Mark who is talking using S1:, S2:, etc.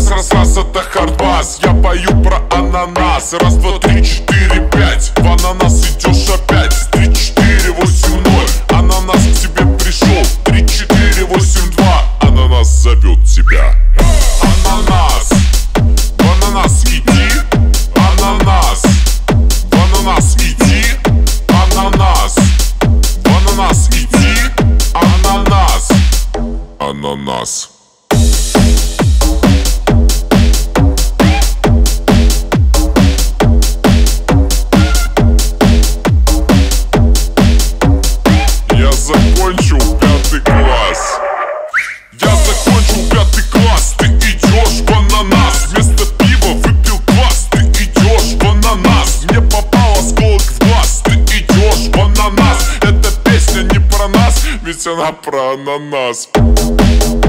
S1: раз, это хардбас. Я пою про ананас. Раз, два, три, четыре, пять. В ананас идешь опять. 3, 4, 8, 0. Ананас к тебе пришел. 3, 4, 8, 2. Ананас зовет тебя. Ананас, в ананас иди. Ананас, в ананас иди. Ананас, в ананас иди. Ананас, ананас. Я закончил 5 класс. Я закончил 5 класс. Ты идешь в ананас. Вместо пива выпил квас. Ты идешь в ананас. Мне попал осколок в глаз. Ты идешь в ананас. Эта песня не про нас, ведь она про ананас.